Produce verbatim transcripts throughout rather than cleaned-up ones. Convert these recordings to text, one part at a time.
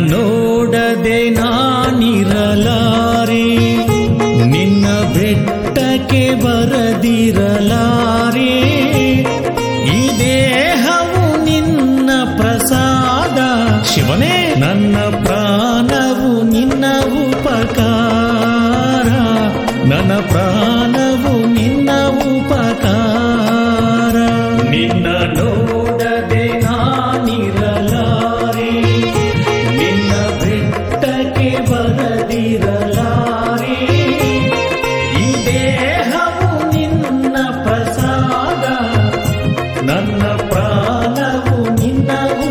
ನೋಡದೆ ನಾನಿರಲಾರೆ, ನಿನ್ನ ಬೆಟ್ಟಕ್ಕೆ ಬರದಿರಲಾರೆ. ಈ ದೇಹವು ನಿನ್ನ ಪ್ರಸಾದ ಶಿವನೇ, ನನ್ನ ಪ್ರಾಣವು ನಿನ್ನ ಉಪಕಾರ, ನನ್ನ ಪ್ರಾಣವು ನಿನ್ನ ಉಪಕಾರ. ನಿನ್ನ ನೋಡದೆ ನಾನಿರಲಾರೆ, ನಿನ್ನ ಬೆಟ್ಟಕ್ಕೆ ಬರದಿರಲಾರೆ. ಈ ದೇಹವು ನಿನ್ನ ಪ್ರಸಾದ, ನನ್ನ ಪ್ರಾಣವು ನಿನ್ನ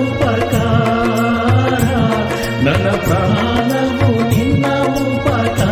ಉಪಕಾರ, ನನ್ನ ಪ್ರಾಣವು ನಿನ್ನ ಉಪಕಾರ.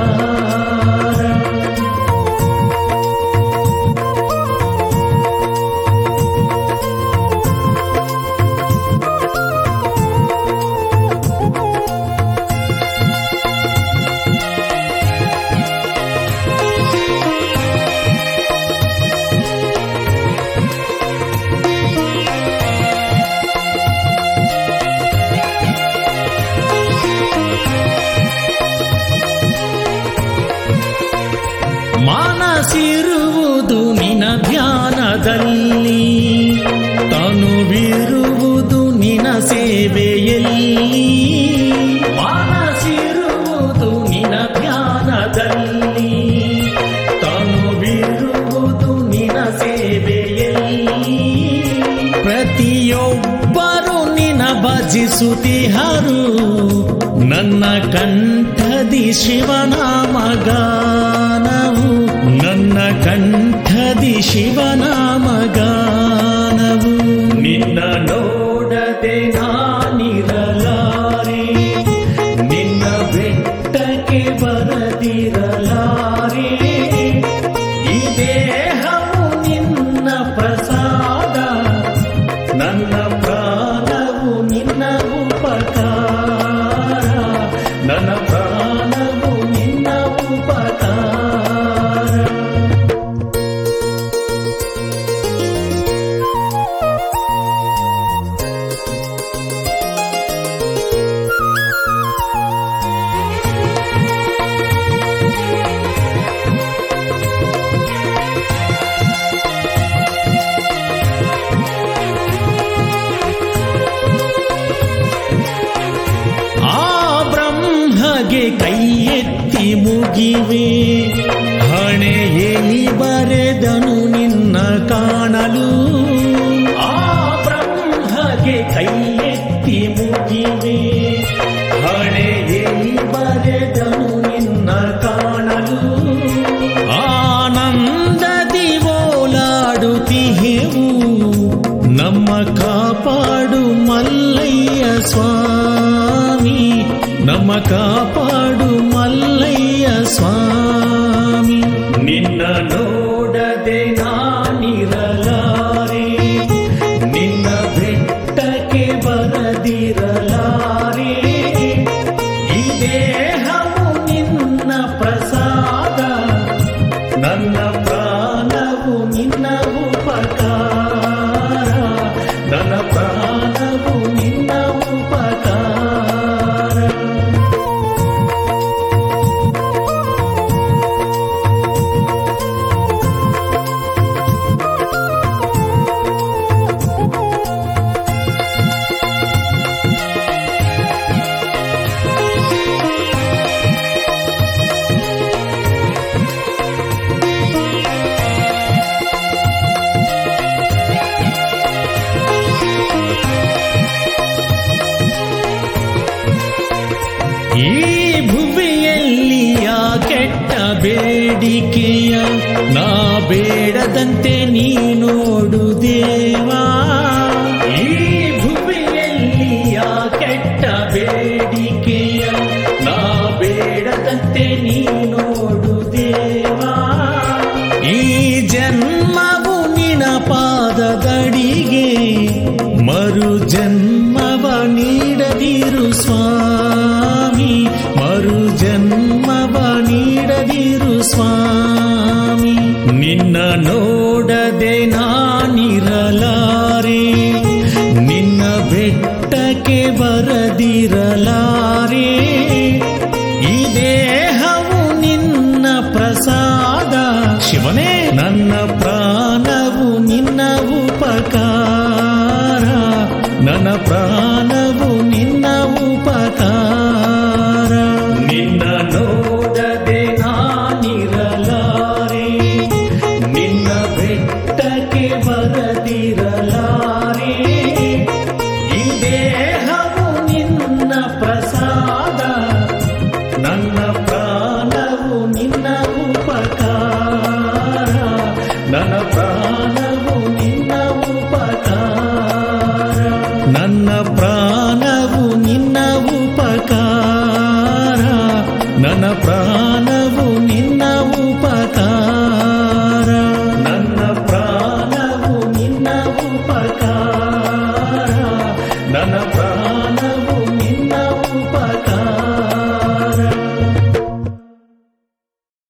ಮನಸ್ಸಿರುವುದು ನಿನ ಧ್ಯಾನದಲ್ಲಿ, ತನುವಿರುವುದು ನಿನ ಸೇವೆಯಲ್ಲಿ. ಮನಸ್ಸಿರುವುದು ನಿನ ಧ್ಯಾನದಲ್ಲಿ, ತನುವಿರುವುದು ನಿನ ಸೇವೆಯಲ್ಲಿ. ಪ್ರತಿಯೊಬ್ಬರು ನಿನ ಭಜಿಸುತ್ತಿಹರು, ನನ್ನ ಕಂಠದಿ ಶಿವನಾಮಗಾನವು, ನನ್ನ ಕಂಠದಿ ಶಿವನಾಮಗಾನವು. ನಿನ್ನ ನೋಡದೆ ನಾನಿರಲಾರೆ, ನಿನ್ನ ಬೆಟ್ಟಕ್ಕೆ ಬರದಿರಲಾರೆ. ಈ ದೇಹವು ನಿನ್ನ ಪ್ರಸಾದ, ನನ್ನ ಪ್ರಾಣವು ನಿನ್ನ ಉಪಕಾರ, ನನ್ನ ಪ್ರಾಣವು ನಿನ್ನ ಉಪಕಾರ. ಕೈ ಎತ್ತಿ ಮುಗಿವೆ, ಹಣೆಯಲ್ಲಿ ಬರೆದನು ನಿನ್ನ ಕಾಣಲು. ಆ ಬ್ರಹ್ಮಗೆ ಕೈ ಎತ್ತಿ ಮುಗಿವೆ, ಹಣೆಯಲ್ಲಿ ಬರೆದನು ನಿನ್ನ ಕಾಣಲು. ಆನಂದದಿ ಓಲಾಡುತ್ತಿಹೆವು, ನಮ್ಮ ಕಾಪಾಡು ಮಲ್ಲಯ್ಯ ಸ್ವಾಮಿ, ನಮ್ಮ ಕಾಪಾಡು ಮಲ್ಲಯ್ಯ ಸ್ವಾಮಿ. ನಿನ್ನ ನೋಡದೆ ನಾನಿರಲಾರೆ, ನಿನ್ನ ಬೆಟ್ಟಕ್ಕೆ ಬರದಿರಲಾರೆ. ಈ ದೇಹವು ನಿನ್ನ ಪ್ರಸಾದ, ನನ್ನ ಪ್ರಾಣವು ನಿನ್ನ ಉಪಕಾರ, ನನ್ನ ಪ್ರಾಣವು ನಿನ್ನ ಉಪಕಾರ. ಈ ಭುವಿಯಲ್ಲಿ ಆ ಕೆಟ್ಟ ಬೇಡಿಕೆಯ ನಾ ಬೇಡದಂತೆ ನೀ ನೋಡು ದೇವಾ. ಈ ಭುವಿಯಲ್ಲಿ ಆ ಕೆಟ್ಟ ಬೇಡಿಕೆಯ ನಾ ಬೇಡದಂತೆ ನೀ ನೋಡು ದೇವಾ. ಈ ಜನ್ಮವು ನಿನ ಪಾದದಡಿಗೆ, ಮರು ಜನ್ಮವ ನೀಡದಿರು ಸ್ವಾಮಿ, ಮರು ಜನ್ಮವ ನೀಡದಿರು ಸ್ವಾಮಿ. ನಿನ್ನ ನೋಡದೆ ನಾನಿರಲಾರೆ, ನಿನ್ನ ಬೆಟ್ಟಕ್ಕೆ ಬರದಿರಲಾರೆ. ಶಿವನೇ ನನ್ನ ಪ್ರಾಣವು ನಿನ್ನ ಉಪಕಾರ, ನನ್ನ ಪ್ರಾಣವು ನಿನ್ನ ಉಪಕಾರ. ನಿನ್ನ ನೋಡದೆ ನಾನಿರಲಾರೆ, ನಿನ್ನ ಬೆಟ್ಟಕ್ಕೆ ಬರದಿರಲಾರೆ. ಈ ದೇಹವು ನಿನ್ನ ಪ್ರಸಾದ, ನನ್ನ ಪ್ರಾಣವು ನಿನ್ನ ಉಪ